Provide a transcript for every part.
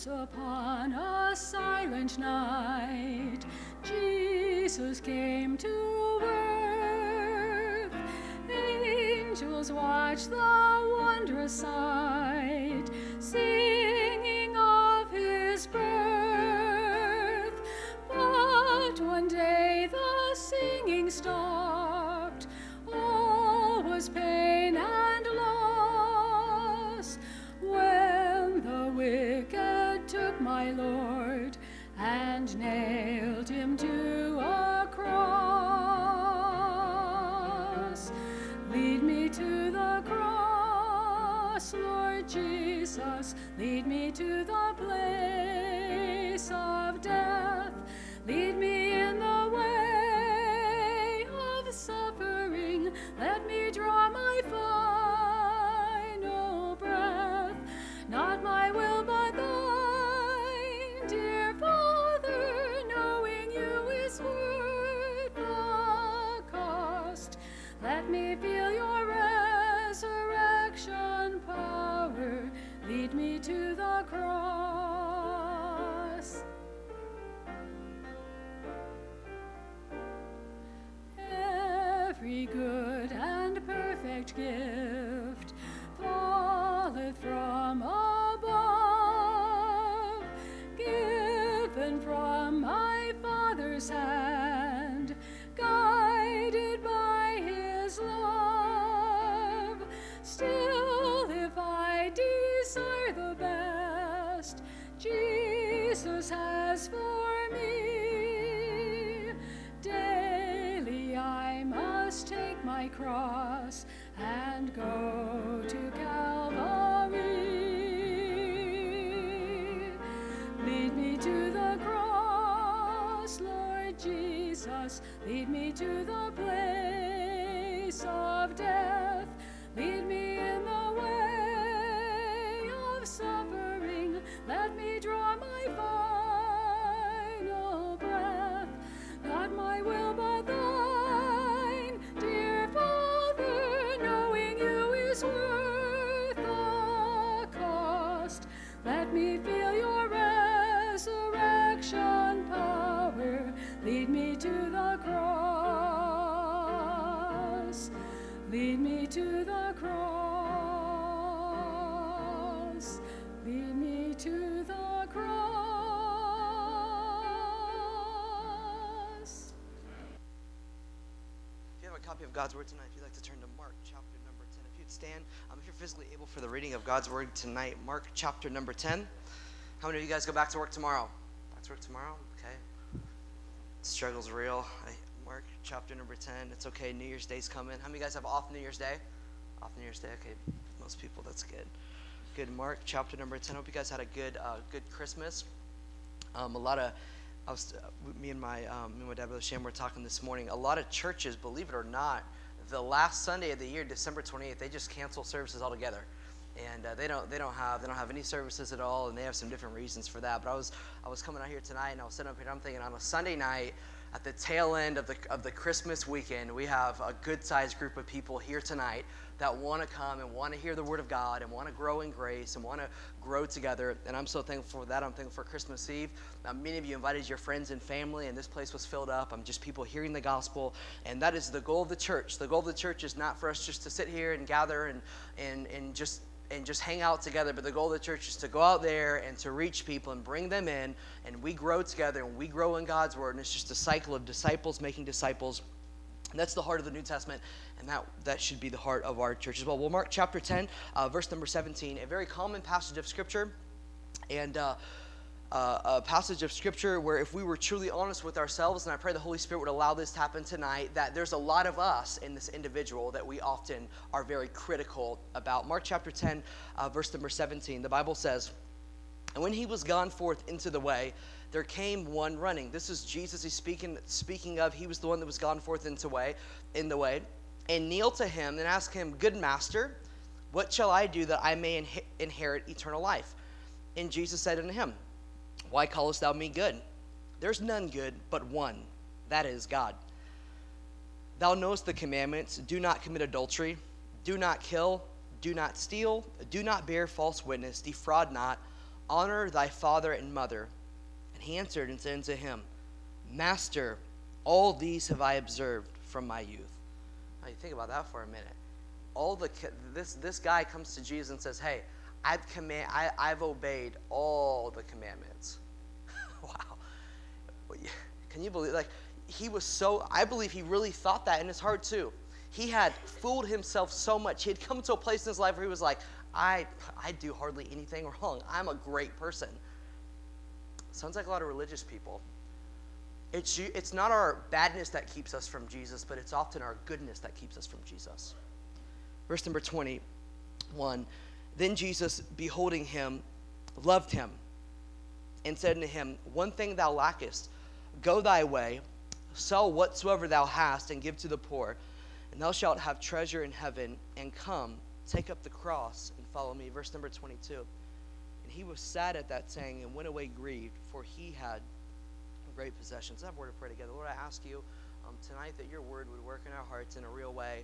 upon a silent night, Jesus came to earth. Angels watched the wondrous sight, singing of his birth. But one day the singing stopped. All was pain and loss when the wicked took my Lord and nailed him to a cross. Lead me to the cross, Lord Jesus. Lead me to the place of death. Lead me in the way of suffering. Let me draw my final breath. Not my will, but thine, dear Father, knowing you is worth the cost. Let me feel your resurrection power. Lead me to the cross. Every good and perfect gift falleth from above, given from my Father's hand, guided by his love. Still, if I desire the best Jesus has for me, daily I must take my cross and go to Calvary. Lead me to the cross, Lord Jesus. Lead me to the place of death. Lead me in the way of suffering. Let me draw my final breath. Not my will, but thine, dear Father, knowing you is worth the cost. Let me feel your resurrection power. Lead me to the cross. Lead me to the cross. Lead me to the cross. If you have a copy of God's Word tonight, if you'd like to turn to Mark chapter number 10, if you'd stand, if you're physically able for the reading of God's Word tonight, Mark chapter number 10. How many of you guys go back to work tomorrow? Back to work tomorrow? Okay. Struggle's real. Mark chapter number 10. It's okay. New Year's Day's coming. How many of you guys have off New Year's Day? Off New Year's Day. Okay. Most people. That's good. Good. Mark chapter number 10. Hope you guys had a good Christmas. Me and my dad, Brother Sham, were talking this morning. A lot of churches, believe it or not, the last Sunday of the year, December 28th, they just cancel services altogether. And they don't have any services at all, and they have some different reasons for that. But I was coming out here tonight, and I was sitting up here, and I'm thinking, on a Sunday night, at the tail end of the Christmas weekend, we have a good-sized group of people here tonight that want to come and want to hear the Word of God and want to grow in grace and want to grow together. And I'm so thankful for that. I'm thankful for Christmas Eve. Many of you invited your friends and family, and this place was filled up. I'm just people hearing the gospel, and that is the goal of the church. The goal of the church is not for us just to sit here and gather and just hang out together, but the goal of the church is to go out there and to reach people and bring them in, and we grow together and we grow in God's Word, and it's just a cycle of disciples making disciples. And that's the heart of the New Testament, and that should be the heart of our church as well. Well, Mark chapter 10, verse number 17, a very common passage of Scripture, and a passage of Scripture where if we were truly honest with ourselves, and I pray the Holy Spirit would allow this to happen tonight, that there's a lot of us in this individual that we often are very critical about. Mark chapter 10, verse number 17, the Bible says, "And when he was gone forth into the way, there came one running." This is Jesus he's speaking of. He was the one that was gone forth in the way, and kneeled to him and asked him, "Good master, what shall I do that I may inherit eternal life?" And Jesus said unto him, "Why callest thou me good? There's none good but one, that is God. Thou knowest the commandments: do not commit adultery, do not kill, do not steal, do not bear false witness, defraud not, honor thy father and mother. And he answered and said unto him, Master, all these have I observed from my youth. Now you think about that for a minute. This guy comes to Jesus and says, hey, I've obeyed all the commandments. Wow. Can you believe, I believe he really thought that in his heart too. He had fooled himself so much. He had come to a place in his life where he was like, I do hardly anything wrong. I'm a great person. Sounds like a lot of religious people. It's not our badness that keeps us from Jesus, but it's often our goodness that keeps us from Jesus. Verse number 21, then Jesus, beholding him, loved him, and said unto him, one thing thou lackest, go thy way, sell whatsoever thou hast, and give to the poor, and thou shalt have treasure in heaven, and come, take up the cross, and follow me. Verse number 22, and he was sad at that saying, and went away grieved, for he had great possessions. Let's have a word of prayer together. Lord, I ask you tonight that your word would work in our hearts in a real way.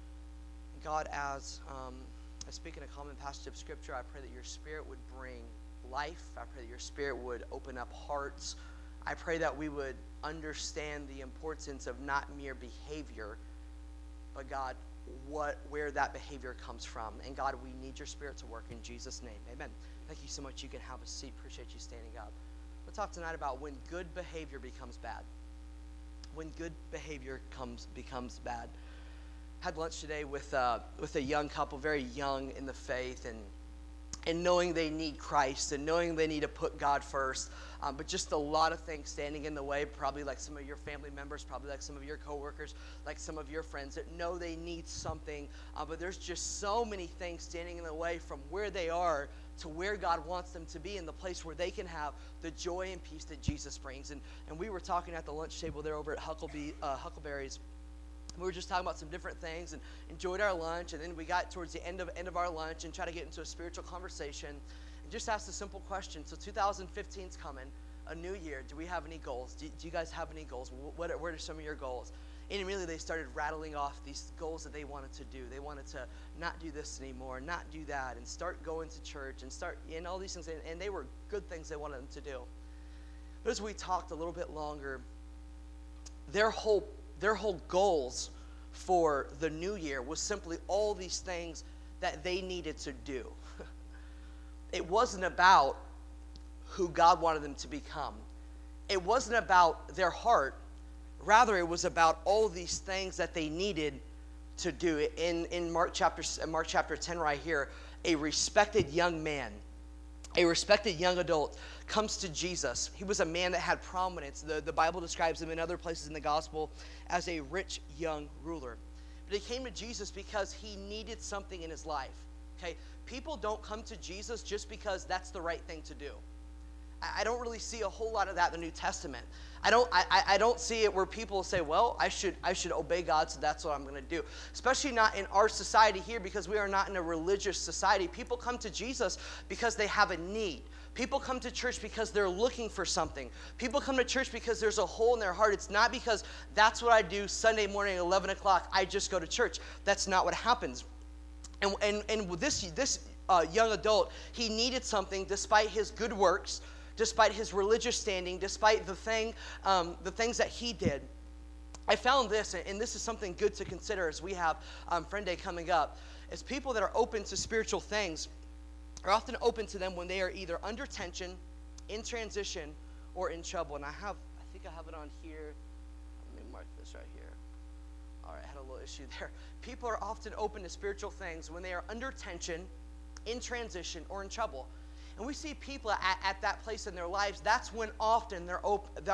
God, as I speak in a common passage of Scripture, I pray that your Spirit would bring life. I pray that your Spirit would open up hearts. I pray that we would understand the importance of not mere behavior, but God, where that behavior comes from. And God, we need your Spirit to work in Jesus' name. Amen. Thank you so much. You can have a seat. Appreciate you standing up. We'll talk tonight about when good behavior becomes bad. When good behavior becomes bad. Had lunch today with a young couple, very young in the faith, and knowing they need Christ and knowing they need to put God first, but just a lot of things standing in the way, probably like some of your family members, probably like some of your coworkers, like some of your friends that know they need something, but there's just so many things standing in the way from where they are to where God wants them to be, in the place where they can have the joy and peace that Jesus brings. And we were talking at the lunch table there over at Huckleberry's. We were just talking about some different things and enjoyed our lunch, and then we got towards the end of our lunch and tried to get into a spiritual conversation and just asked a simple question. So 2015's coming, a new year. Do we have any goals? Do you guys have any goals? What are some of your goals? And immediately they started rattling off these goals that they wanted to do. They wanted to not do this anymore, not do that, and start going to church and all these things. And they were good things they wanted them to do. But as we talked a little bit longer, their whole goals for the new year was simply all these things that they needed to do. It wasn't about who God wanted them to become. It wasn't about their heart. Rather, it was about all these things that they needed to do. In Mark chapter 10 right here, a respected young man, a respected young adult comes to Jesus. He was a man that had prominence. The Bible describes him in other places in the gospel as a rich young ruler. But he came to Jesus because he needed something in his life. Okay? People don't come to Jesus just because that's the right thing to do. I don't really see a whole lot of that in the New Testament. I don't see it where people say, well, I should obey God, so that's what I'm going to do. Especially not in our society here, because we are not in a religious society. People come to Jesus because they have a need. People come to church because they're looking for something. People come to church because there's a hole in their heart. It's not because that's what I do Sunday morning at 11 o'clock. I just go to church. That's not what happens. And with this young adult, he needed something despite his good works, despite his religious standing, despite the things that he did. I found this, and this is something good to consider as we have Friend Day coming up, is people that are open to spiritual things are often open to them when they are either under tension, in transition, or in trouble. And I think I have it on here. Let me mark this right here. All right, I had a little issue there. People are often open to spiritual things when they are under tension, in transition, or in trouble. And we see people at that place in their lives. That's when often they're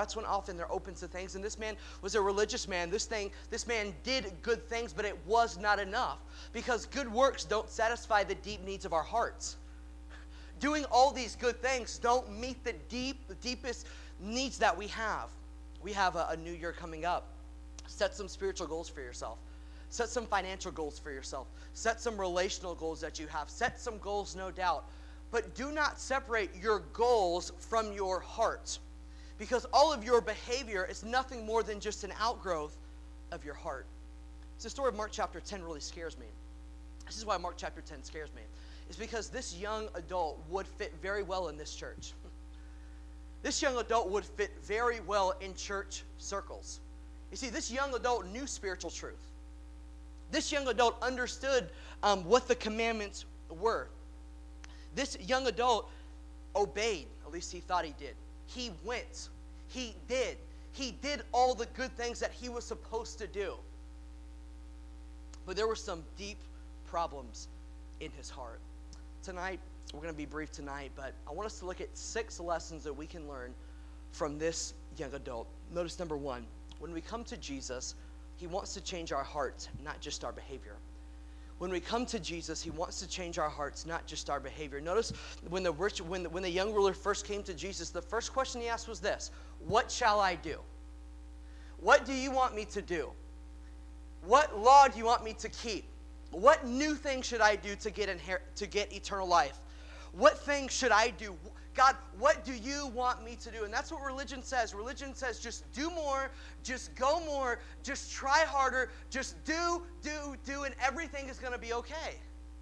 open to things. And this man was a religious man. This man did good things, but it was not enough, because good works don't satisfy the deep needs of our hearts. Doing all these good things don't meet the deepest needs that we have. We have a new year coming up. Set some spiritual goals for yourself. Set some financial goals for yourself. Set some relational goals that you have. Set some goals, no doubt. But do not separate your goals from your heart, because all of your behavior is nothing more than just an outgrowth of your heart. The story of Mark chapter 10 really scares me. This is why Mark chapter 10 scares me. It's because this young adult would fit very well in this church. This young adult would fit very well in church circles. You see, this young adult knew spiritual truth. This young adult understood what the commandments were. This young adult obeyed, at least he thought he did. He went. He did. He did all the good things that he was supposed to do. But there were some deep problems in his heart. Tonight, we're going to be brief tonight, but I want us to look at 6 lessons that we can learn from this young adult. Notice number 1, when we come to Jesus, he wants to change our hearts, not just our behavior. When we come to Jesus, he wants to change our hearts, not just our behavior. Notice when the young ruler first came to Jesus, the first question he asked was this: what shall I do? What do you want me to do? What law do you want me to keep? What new thing should I do to get eternal life? What things should I do? God, what do you want me to do? And that's what religion says. Religion says just do more, just go more, just try harder, just do, and everything is going to be okay.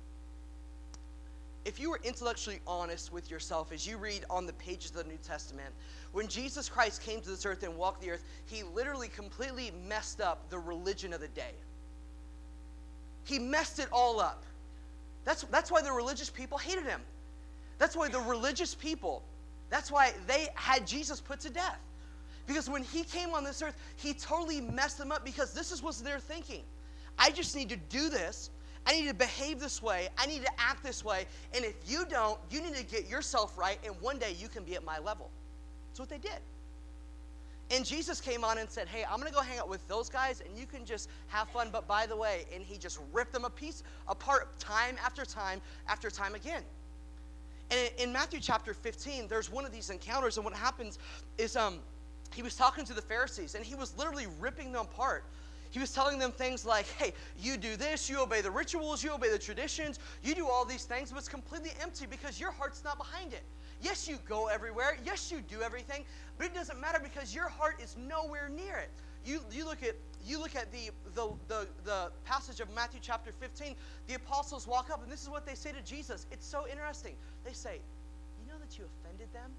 If you were intellectually honest with yourself as you read on the pages of the New Testament, when Jesus Christ came to this earth and walked the earth, he literally completely messed up the religion of the day. He messed it all up. That's why the religious people hated him. That's why the religious people, that's why they had Jesus put to death. Because when he came on this earth, he totally messed them up, because this is what they're thinking. I just need to do this. I need to behave this way. I need to act this way. And if you don't, you need to get yourself right, and one day you can be at my level. That's what they did. And Jesus came on and said, hey, I'm going to go hang out with those guys, and you can just have fun. But by the way, and he just ripped them apart time after time after time again. And in Matthew chapter 15, there's one of these encounters, and what happens is he was talking to the Pharisees, and he was literally ripping them apart. He was telling them things like, hey, you do this, you obey the rituals, you obey the traditions, you do all these things, but it's completely empty because your heart's not behind it. Yes, you go everywhere. Yes, you do everything, but it doesn't matter because your heart is nowhere near it. You look at the passage of Matthew chapter 15. The apostles walk up, and this is what they say to Jesus. It's so interesting. They say, you know that you offended them?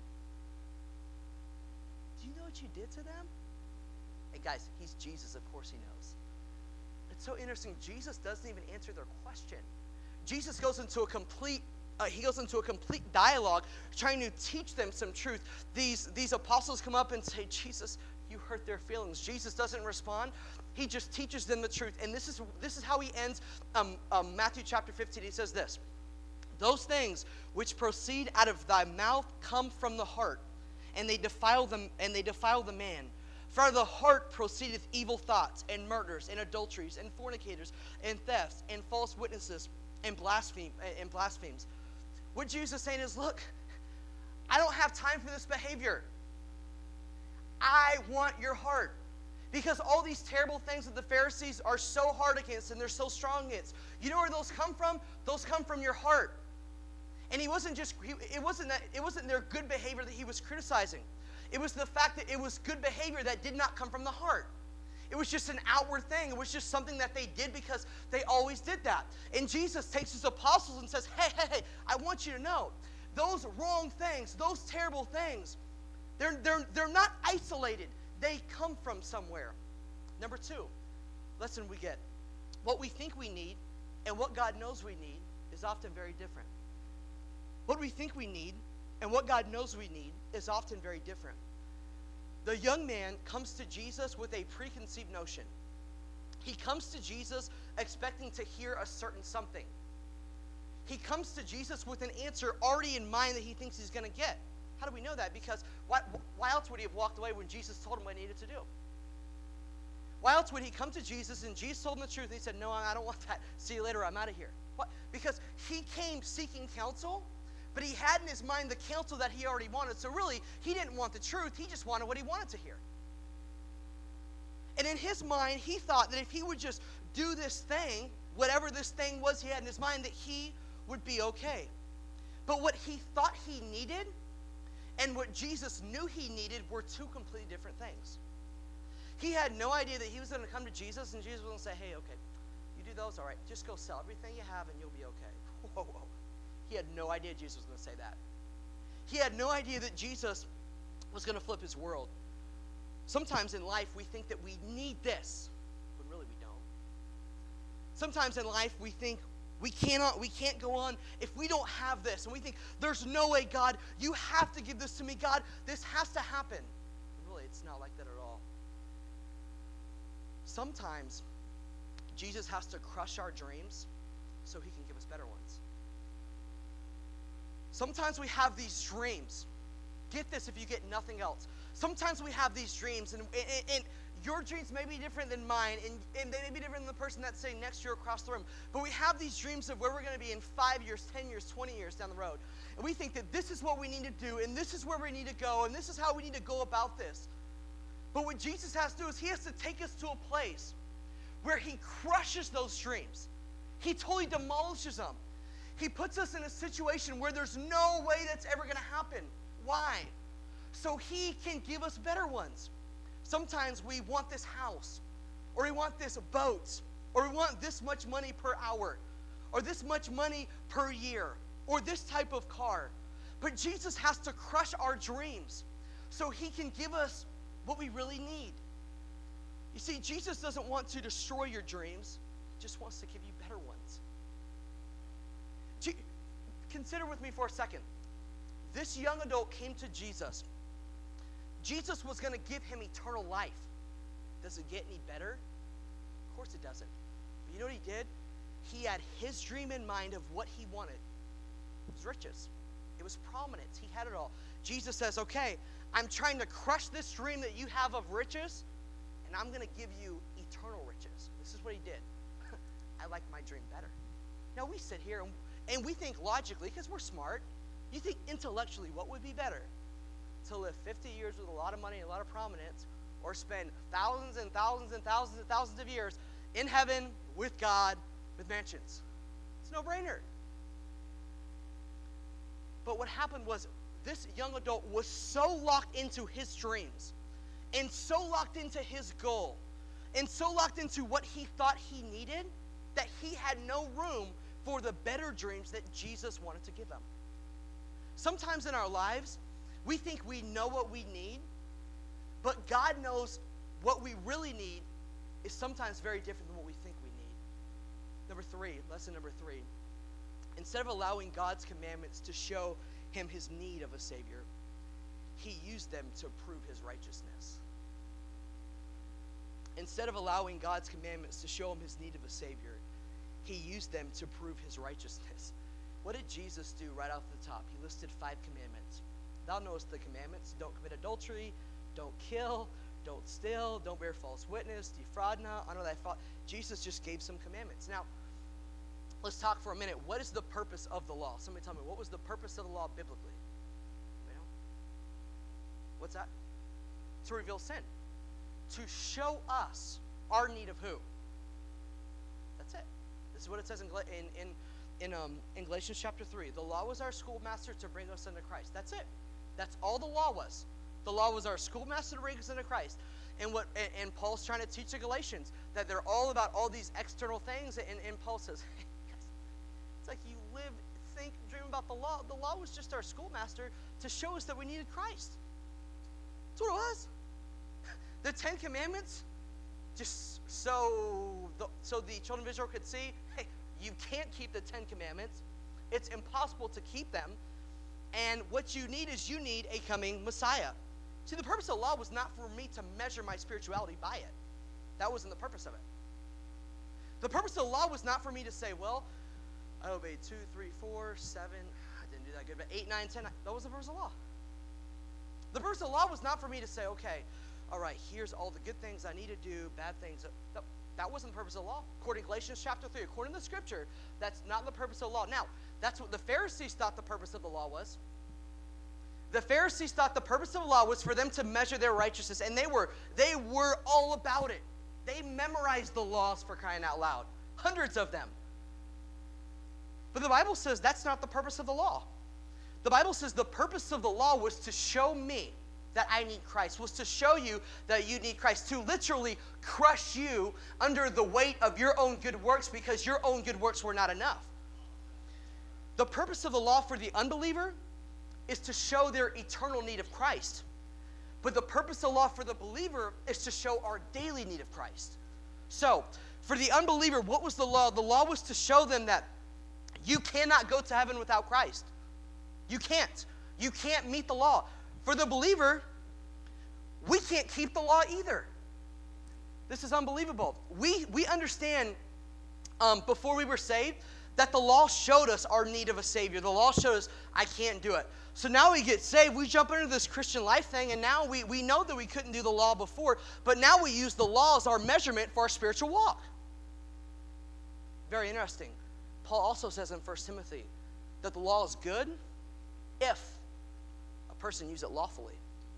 Do you know what you did to them? Hey guys, he's Jesus, of course he knows. It's so interesting. Jesus doesn't even answer their question. Jesus goes into a complete dialogue trying to teach them some truth. These apostles come up and say, Jesus, you hurt their feelings. Jesus doesn't respond. He just teaches them the truth. And this is how he ends Matthew chapter 15. He says this: those things which proceed out of thy mouth come from the heart, and they defile the man. For out of the heart proceedeth evil thoughts, and murders, and adulteries, and fornicators, and thefts, and false witnesses, and blasphemies. What Jesus is saying is, look, I don't have time for this behavior. I want your heart. Because all these terrible things that the Pharisees are so hard against and they're so strong against, you know where those come from? Those come from your heart. And it wasn't their good behavior that he was criticizing. It was the fact that it was good behavior that did not come from the heart. It was just an outward thing. It was just something that they did because they always did that. And Jesus takes his apostles and says, hey, I want you to know, those wrong things, those terrible things, they're not isolated. They come from somewhere. Number 2, lesson we get. What we think we need and what God knows we need is often very different. What we think we need and what God knows we need is often very different. The young man comes to Jesus with a preconceived notion. He comes to Jesus expecting to hear a certain something. He comes to Jesus with an answer already in mind that he thinks he's going to get. How do we know that? Because why else would he have walked away when Jesus told him what he needed to do? Why else would he come to Jesus and Jesus told him the truth and he said, no, I don't want that. See you later, I'm out of here. What? Because he came seeking counsel, but he had in his mind the counsel that he already wanted. So really, he didn't want the truth. He just wanted what he wanted to hear. And in his mind, he thought that if he would just do this thing, whatever this thing was he had in his mind, that he would be okay. But what he thought he needed and what Jesus knew he needed were two completely different things. He had no idea that he was going to come to Jesus and Jesus was going to say, hey, okay, you do those? All right, just go sell everything you have and you'll be okay. Whoa, whoa. He had no idea Jesus was going to say that. He had no idea that Jesus was going to flip his world. Sometimes in life we think that we need this, but really we don't. Sometimes in life we think we can't go on if we don't have this. And we think, there's no way, God, you have to give this to me. God, this has to happen. And really, it's not like that at all. Sometimes Jesus has to crush our dreams so he can give us better ones. Sometimes we have these dreams. Get this if you get nothing else. Sometimes we have these dreams, and your dreams may be different than mine, and they may be different than the person that's sitting next to you across the room. But we have these dreams of where we're going to be in 5 years, 10 years, 20 years down the road. And we think that this is what we need to do, and this is where we need to go, and this is how we need to go about this. But what Jesus has to do is he has to take us to a place where he crushes those dreams. He totally demolishes them. He puts us in a situation where there's no way that's ever going to happen. Why? So he can give us better ones. Sometimes we want this house, or we want this boat, or we want this much money per hour, or this much money per year, or this type of car. But Jesus has to crush our dreams so he can give us what we really need. You see, Jesus doesn't want to destroy your dreams. He just wants to give you better ones. Consider with me for a second. This young adult came to Jesus. Jesus was going to give him eternal life. Does it get any better? Of course it doesn't. But you know what he did? He had his dream in mind of what he wanted. It was riches. It was prominence. He had it all. Jesus says, okay, I'm trying to crush this dream that you have of riches, and I'm going to give you eternal riches. This is what he did. I like my dream better. Now we sit here and we think logically, because we're smart, you think intellectually, what would be better? To live 50 years with a lot of money and a lot of prominence, or spend thousands and thousands and thousands and thousands of years in heaven with God with mansions. It's a no-brainer. But what happened was this young adult was so locked into his dreams and so locked into his goal and so locked into what he thought he needed that he had no room for the better dreams that Jesus wanted to give him. Sometimes in our lives, we think we know what we need, but God knows what we really need is sometimes very different than what we think we need. Lesson number three. Instead of allowing God's commandments to show him his need of a Savior, he used them to prove his righteousness. Instead of allowing God's commandments to show him his need of a Savior, he used them to prove his righteousness. What did Jesus do right off the top? He listed 5 commandments. Thou knowest the commandments. Don't commit adultery. Don't kill. Don't steal. Don't bear false witness. Defraud not. Honor thy father. Jesus just gave some commandments. Now, let's talk for a minute. What is the purpose of the law? Somebody tell me, what was the purpose of the law biblically? You know? What's that? To reveal sin. To show us our need of who? That's it. This is what it says in Galatians chapter 3. The law was our schoolmaster to bring us into Christ. That's it. That's all the law was. The law was our schoolmaster to bring us into Christ. And Paul's trying to teach the Galatians that they're all about all these external things. And Paul says, hey, guys, it's like you dream about the law. The law was just our schoolmaster to show us that we needed Christ. That's what it was. The 10 Commandments, just so the children of Israel could see, hey, you can't keep the 10 Commandments. It's impossible to keep them. And what you need is you need a coming Messiah. See, the purpose of the law was not for me to measure my spirituality by it. That wasn't the purpose of it. The purpose of the law was not for me to say, well, I obeyed 2, 3, 4, 7. I didn't do that good, but 8, 9, 10. That was the purpose of the law. The purpose of the law was not for me to say, okay, all right, here's all the good things I need to do, bad things. That wasn't the purpose of the law. According to Galatians chapter 3, according to the scripture, that's not the purpose of the law. Now, that's what the Pharisees thought the purpose of the law was. The Pharisees thought the purpose of the law was for them to measure their righteousness, and they were all about it. They memorized the laws, for crying out loud. Hundreds of them. But the Bible says that's not the purpose of the law. The Bible says the purpose of the law was to show me that I need Christ, was to show you that you need Christ, to literally crush you under the weight of your own good works because your own good works were not enough. The purpose of the law for the unbeliever is to show their eternal need of Christ. But the purpose of the law for the believer is to show our daily need of Christ. So, for the unbeliever, what was the law? The law was to show them that you cannot go to heaven without Christ. You can't. You can't meet the law. For the believer, we can't keep the law either. This is unbelievable. We understand before we were saved that the law showed us our need of a Savior. The law showed us, I can't do it. So now we get saved, we jump into this Christian life thing, and now we know that we couldn't do the law before, but now we use the law as our measurement for our spiritual walk. Very interesting. Paul also says in 1 Timothy that the law is good if a person uses it lawfully.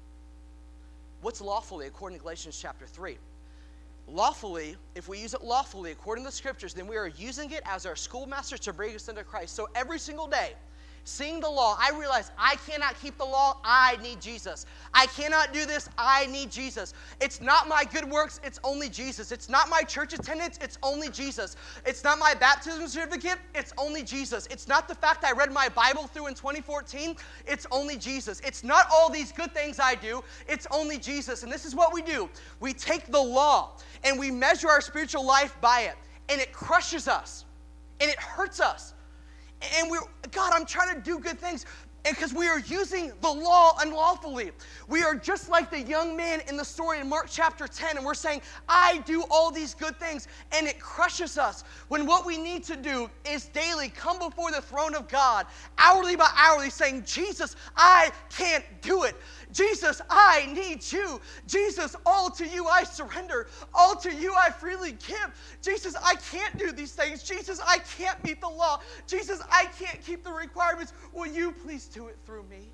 What's lawfully according to Galatians chapter 3? Lawfully, if we use it lawfully according to the scriptures, then we are using it as our schoolmaster to bring us into Christ. So every single day, seeing the law, I realize I cannot keep the law. I need Jesus. I cannot do this. I need Jesus. It's not my good works. It's only Jesus. It's not my church attendance. It's only Jesus. It's not my baptism certificate. It's only Jesus. It's not the fact I read my Bible through in 2014. It's only Jesus. It's not all these good things I do. It's only Jesus. And this is what we do. We take the law and we measure our spiritual life by it. And it crushes us. And it hurts us. And God, I'm trying to do good things. And because we are using the law unlawfully. We are just like the young man in the story in Mark chapter 10. And we're saying, I do all these good things. And it crushes us. When what we need to do is daily come before the throne of God, hourly by hourly, saying, Jesus, I can't do it. Jesus, I need you. Jesus, all to you I surrender. All to you I freely give. Jesus, I can't do these things. Jesus, I can't meet the law. Jesus, I can't keep the requirements. Will you please do it through me?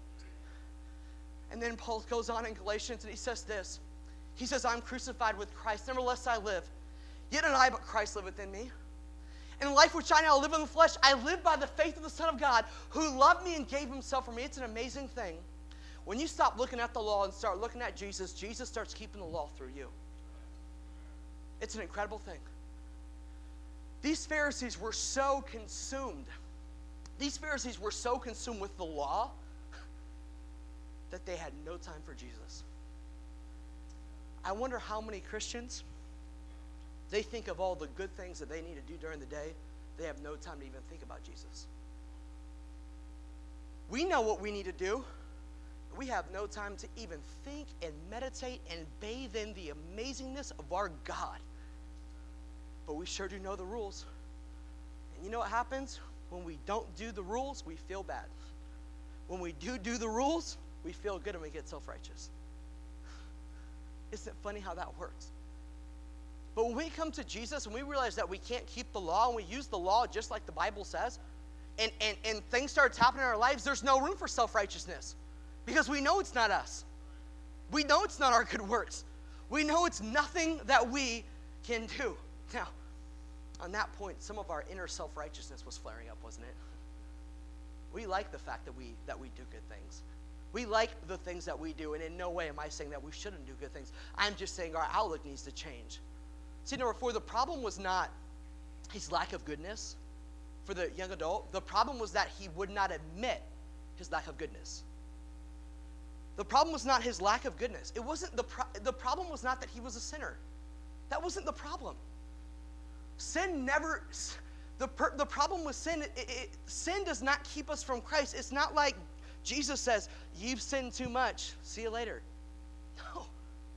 And then Paul goes on in Galatians and he says this. He says, I'm crucified with Christ. Nevertheless I live. Yet not I, but Christ liveth in me. And the life which I now live in the flesh, I live by the faith of the Son of God, who loved me and gave himself for me. It's an amazing thing. When you stop looking at the law and start looking at Jesus, Jesus starts keeping the law through you. It's an incredible thing. These Pharisees were so consumed. These Pharisees were so consumed with the law that they had no time for Jesus. I wonder how many Christians, they think of all the good things that they need to do during the day. They have no time to even think about Jesus. We know what we need to do. We have no time to even think and meditate and bathe in the amazingness of our God. But we sure do know the rules. And you know what happens? When we don't do the rules, we feel bad. When we do the rules, we feel good and we get self-righteous. Isn't it funny how that works? But when we come to Jesus and we realize that we can't keep the law and we use the law just like the Bible says, and things start happening in our lives, there's no room for self-righteousness. Because we know it's not us. We know it's not our good works. We know it's nothing that we can do. Now, on that point, some of our inner self-righteousness was flaring up, wasn't it? We like the fact that we do good things. We like the things that we do, and in no way am I saying that we shouldn't do good things. I'm just saying our outlook needs to change. See, number 4, the problem was not his lack of goodness for the young adult. The problem was that he would not admit his lack of goodness. The problem was not his lack of goodness. It wasn't the problem was not that he was a sinner. That wasn't the problem. Sin never, the problem with sin, sin does not keep us from Christ. It's not like Jesus says, you've sinned too much. See you later. No.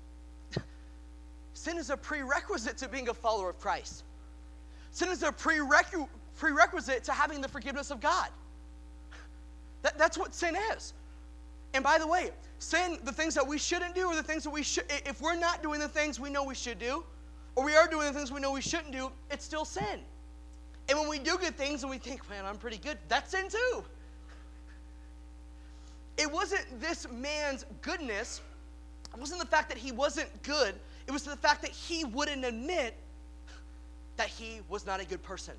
Sin is a prerequisite to being a follower of Christ. Sin is a prerequisite to having the forgiveness of God. That's what sin is. And by the way, sin, the things that we shouldn't do, or the things that we should, if we're not doing the things we know we should do, or we are doing the things we know we shouldn't do, it's still sin. And when we do good things and we think, man, I'm pretty good, that's sin too. It wasn't this man's goodness, it wasn't the fact that he wasn't good, it was the fact that he wouldn't admit that he was not a good person.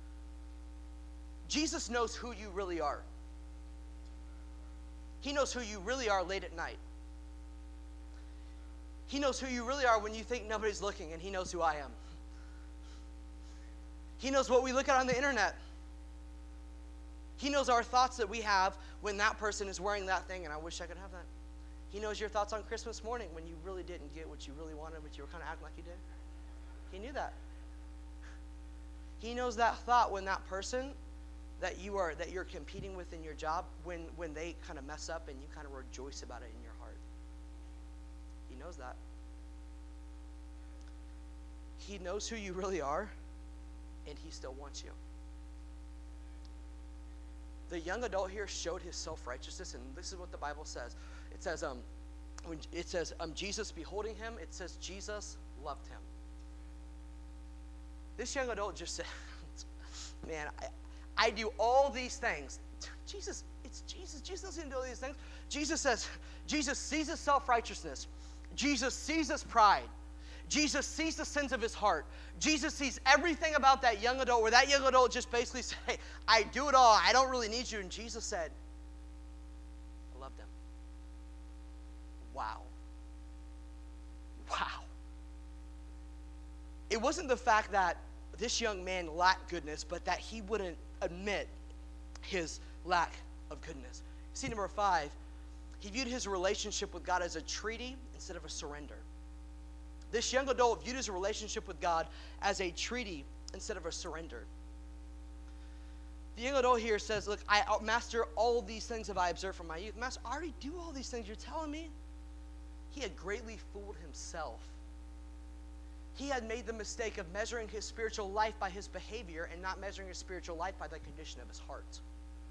Jesus knows who you really are. He knows who you really are late at night. He knows who you really are when you think nobody's looking, and he knows who I am. He knows what we look at on the internet. He knows our thoughts that we have when that person is wearing that thing, and I wish I could have that. He knows your thoughts on Christmas morning when you really didn't get what you really wanted, but you were kind of acting like you did. He knew that. He knows that thought when that person that you're competing with in your job, when they kind of mess up and you kind of rejoice about it in your heart. He knows that. He knows who you really are, and he still wants you. The young adult here showed his self-righteousness, and this is what the Bible says. It says, when it says Jesus beholding him, it says Jesus loved him. This young adult just said, man, I do all these things. Jesus, it's Jesus. Jesus doesn't do all these things. Jesus says, Jesus sees his self-righteousness. Jesus sees his pride. Jesus sees the sins of his heart. Jesus sees everything about that young adult, where that young adult just basically said, hey, I do it all. I don't really need you. And Jesus said, I loved him. Wow. Wow. It wasn't the fact that this young man lacked goodness, but that he wouldn't admit his lack of goodness. See, number 5, he viewed his relationship with God as a treaty instead of a surrender. This young adult viewed his relationship with God as a treaty instead of a surrender. The young adult here says, look, Master, all these things have I observed from my youth. Master, I already do all these things you're telling me. He had greatly fooled himself. He had made the mistake of measuring his spiritual life by his behavior and not measuring his spiritual life by the condition of his heart.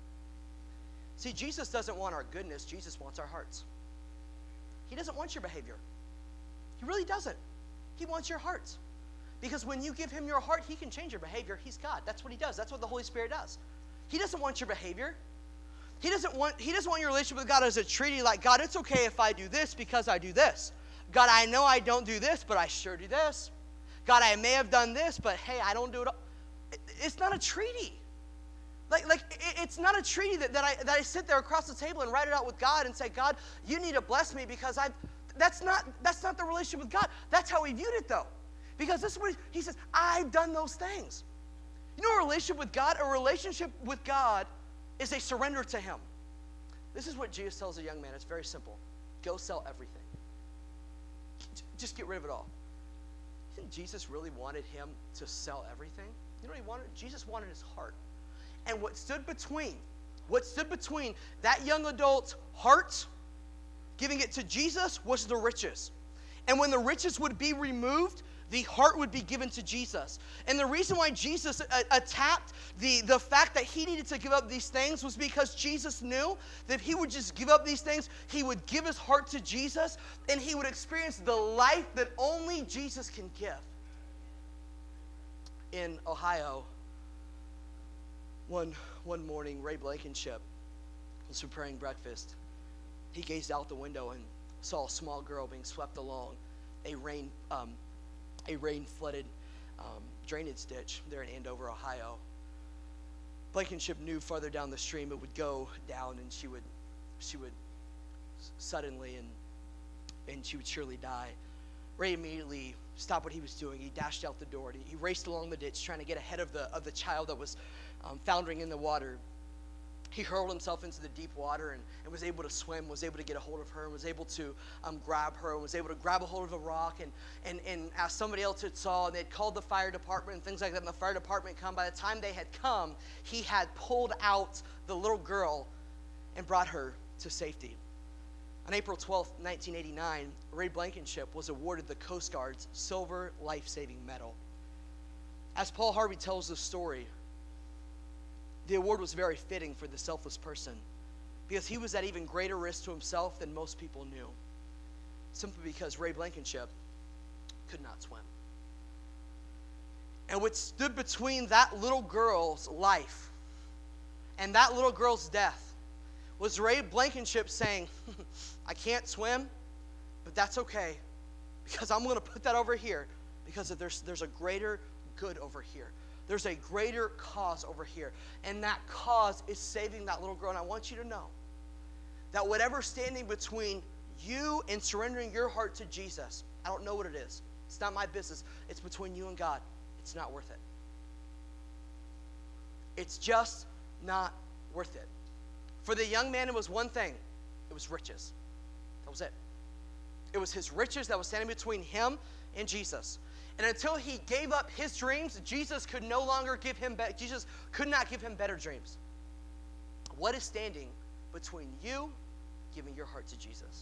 See, Jesus doesn't want our goodness. Jesus wants our hearts. He doesn't want your behavior. He really doesn't. He wants your hearts. Because when you give him your heart, he can change your behavior. He's God. That's what he does. That's what the Holy Spirit does. He doesn't want your behavior. He doesn't want your relationship with God as a treaty, like, God, it's okay if I do this because I do this. God, I know I don't do this, but I sure do this. God, I may have done this, but hey, I don't do it all. It's not a treaty. It's not a treaty that I sit there across the table and write it out with God and say, God, you need to bless me because that's not the relationship with God. That's how he viewed it, though. Because this is what he says, I've done those things. You know, a relationship with God? A relationship with God is a surrender to him. This is what Jesus tells a young man. It's very simple. Go sell everything. Just get rid of it all. You think Jesus really wanted him to sell everything? You know what he wanted? Jesus wanted his heart. And what stood between that young adult's heart, giving it to Jesus, was the riches. And when the riches would be removed, the heart would be given to Jesus. And the reason why Jesus attacked the fact that he needed to give up these things was because Jesus knew that if he would just give up these things, he would give his heart to Jesus, and he would experience the life that only Jesus can give. In Ohio, one morning, Ray Blankenship was preparing breakfast. He gazed out the window and saw a small girl being swept along a rain-flooded drainage ditch there in Andover, Ohio. Blankenship knew farther down the stream it would go down, and she would suddenly and she would surely die. Ray immediately stopped what he was doing. He dashed out the door, and he raced along the ditch, trying to get ahead of the child that was foundering in the water. He hurled himself into the deep water and was able to swim, was able to get a hold of her, and was able to grab her, and was able to grab a hold of a rock. And as somebody else had saw, and they had called the fire department and things like that, and the fire department come. By the time they had come, he had pulled out the little girl and brought her to safety. On April 12th, 1989, Ray Blankenship was awarded the Coast Guard's Silver Life-Saving Medal. As Paul Harvey tells the story, the award was very fitting for the selfless person because he was at even greater risk to himself than most people knew, simply because Ray Blankenship could not swim. And what stood between that little girl's life and that little girl's death was Ray Blankenship saying, I can't swim, but that's okay because I'm going to put that over here because there's a greater good over here. There's a greater cause over here. And that cause is saving that little girl. And I want you to know that whatever's standing between you and surrendering your heart to Jesus, I don't know what it is. It's not my business. It's between you and God. It's not worth it. It's just not worth it. For the young man, it was one thing. It was riches. That was it. It was his riches that was standing between him and Jesus. And until he gave up his dreams, Jesus could not give him better dreams. What is standing between you giving your heart to Jesus?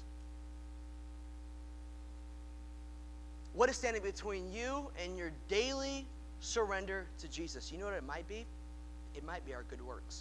What is standing between you and your daily surrender to Jesus? You know what it might be? It might be our good works.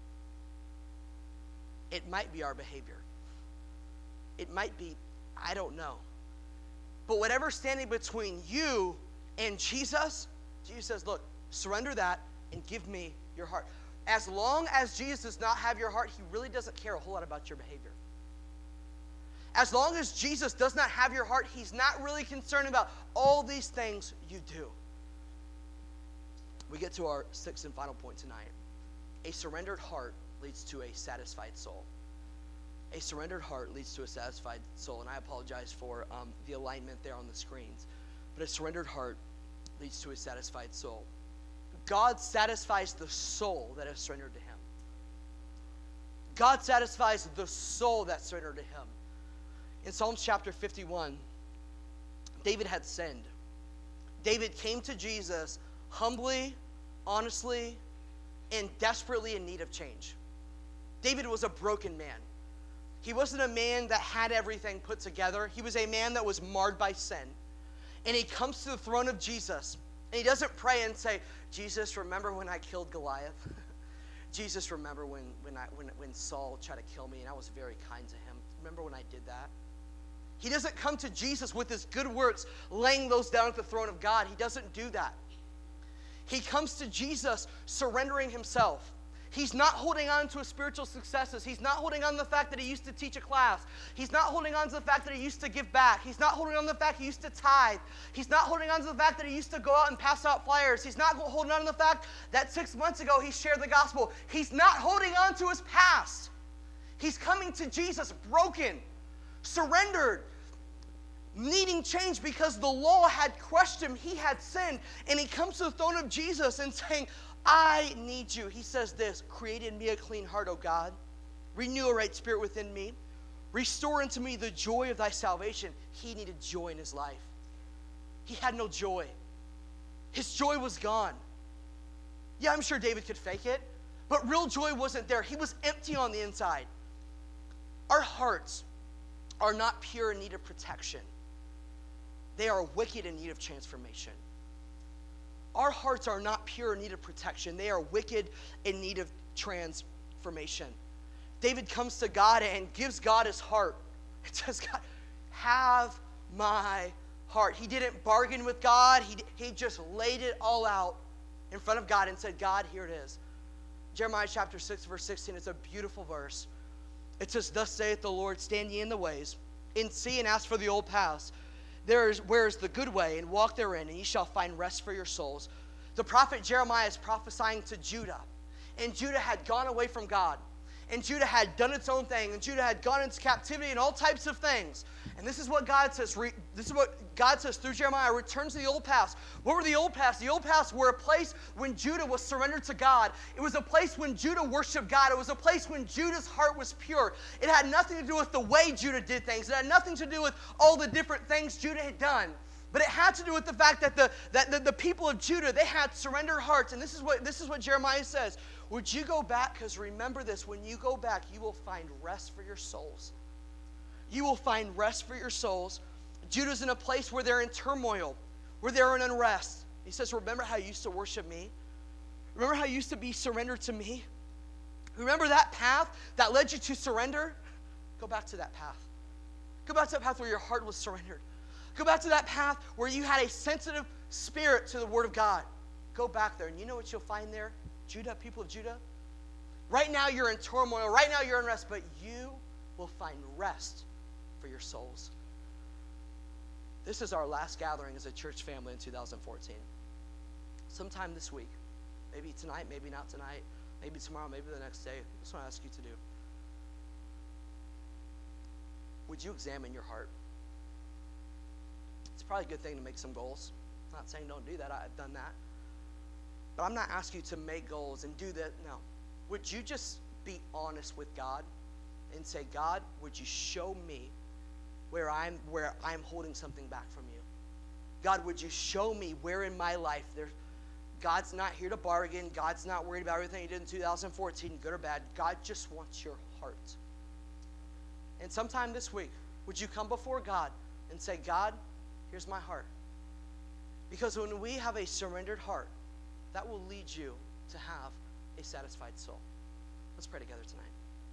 It might be our behavior. It might be, I don't know. But whatever's standing between you and Jesus, Jesus says, look, surrender that and give me your heart. As long as Jesus does not have your heart, he really doesn't care a whole lot about your behavior. As long as Jesus does not have your heart, he's not really concerned about all these things you do. We get to our sixth and final point tonight. A surrendered heart leads to a satisfied soul. A surrendered heart leads to a satisfied soul. And I apologize for the alignment there on the screens. But a surrendered heart leads to a satisfied soul. God satisfies the soul that is surrendered to him. God satisfies the soul that's surrendered to him. In Psalms chapter 51, David had sinned. David came to Jesus humbly, honestly, and desperately in need of change. David was a broken man. He wasn't a man that had everything put together. He was a man that was marred by sin. And he comes to the throne of Jesus, and he doesn't pray and say, Jesus, remember when I killed Goliath? Jesus, remember when Saul tried to kill me and I was very kind to him? Remember when I did that? He doesn't come to Jesus with his good works, laying those down at the throne of God. He doesn't do that. He comes to Jesus surrendering himself. He's not holding on to his spiritual successes. He's not holding on to the fact that he used to teach a class. He's not holding on to the fact that he used to give back. He's not holding on to the fact he used to tithe. He's not holding on to the fact that he used to go out and pass out flyers. He's not holding on to the fact that 6 months ago he shared the gospel. He's not holding on to his past. He's coming to Jesus broken, surrendered, needing change because the law had crushed him. He had sinned. And he comes to the throne of Jesus and saying, I need you. He says this, create in me a clean heart, O God. Renew a right spirit within me. Restore unto me the joy of thy salvation. He needed joy in his life. He had no joy. His joy was gone. Yeah, I'm sure David could fake it, but real joy wasn't there. He was empty on the inside. Our hearts are not pure in need of protection. They are wicked in need of transformation. Our hearts are not pure in need of protection. They are wicked in need of transformation. David comes to God and gives God his heart. It says, God, have my heart. He didn't bargain with God. He just laid it all out in front of God and said, God, here it is. Jeremiah chapter 6, verse 16, it's a beautiful verse. It says, thus saith the Lord, stand ye in the ways, and see and ask for the old paths. Where is the good way, and walk therein, and ye shall find rest for your souls. The prophet Jeremiah is prophesying to Judah, and Judah had gone away from God, and Judah had done its own thing, and Judah had gone into captivity and all types of things. And this is what God says. This is what God says through Jeremiah. Return to the old paths. What were the old paths? The old paths were a place when Judah was surrendered to God. It was a place when Judah worshiped God. It was a place when Judah's heart was pure. It had nothing to do with the way Judah did things. It had nothing to do with all the different things Judah had done. But it had to do with the fact that the people of Judah, they had surrendered hearts. And this is what Jeremiah says. Would you go back? Because remember this, when you go back, you will find rest for your souls. You will find rest for your souls. Judah's in a place where they're in turmoil, where they're in unrest. He says, remember how you used to worship me? Remember how you used to be surrendered to me? Remember that path that led you to surrender? Go back to that path. Go back to that path where your heart was surrendered. Go back to that path where you had a sensitive spirit to the word of God. Go back there, and you know what you'll find there? Judah, people of Judah. Right now you're in turmoil. Right now you're in rest, but you will find rest for your souls. This is our last gathering as a church family in 2014. Sometime this week, maybe tonight, maybe not tonight, maybe tomorrow, maybe the next day, that's what I ask you to do. would you examine your heart? It's probably a good thing to make some goals. I'm not saying don't do that. I've done that. But I'm not asking you to make goals and do that. No. Would you just be honest with God and say, God, would you show me where I'm holding something back from you? God, would you show me where in my life God's not here to bargain. God's not worried about everything he did in 2014, good or bad. God just wants your heart. And sometime this week, would you come before God and say, God, here's my heart. Because when we have a surrendered heart, that will lead you to have a satisfied soul. Let's pray together tonight.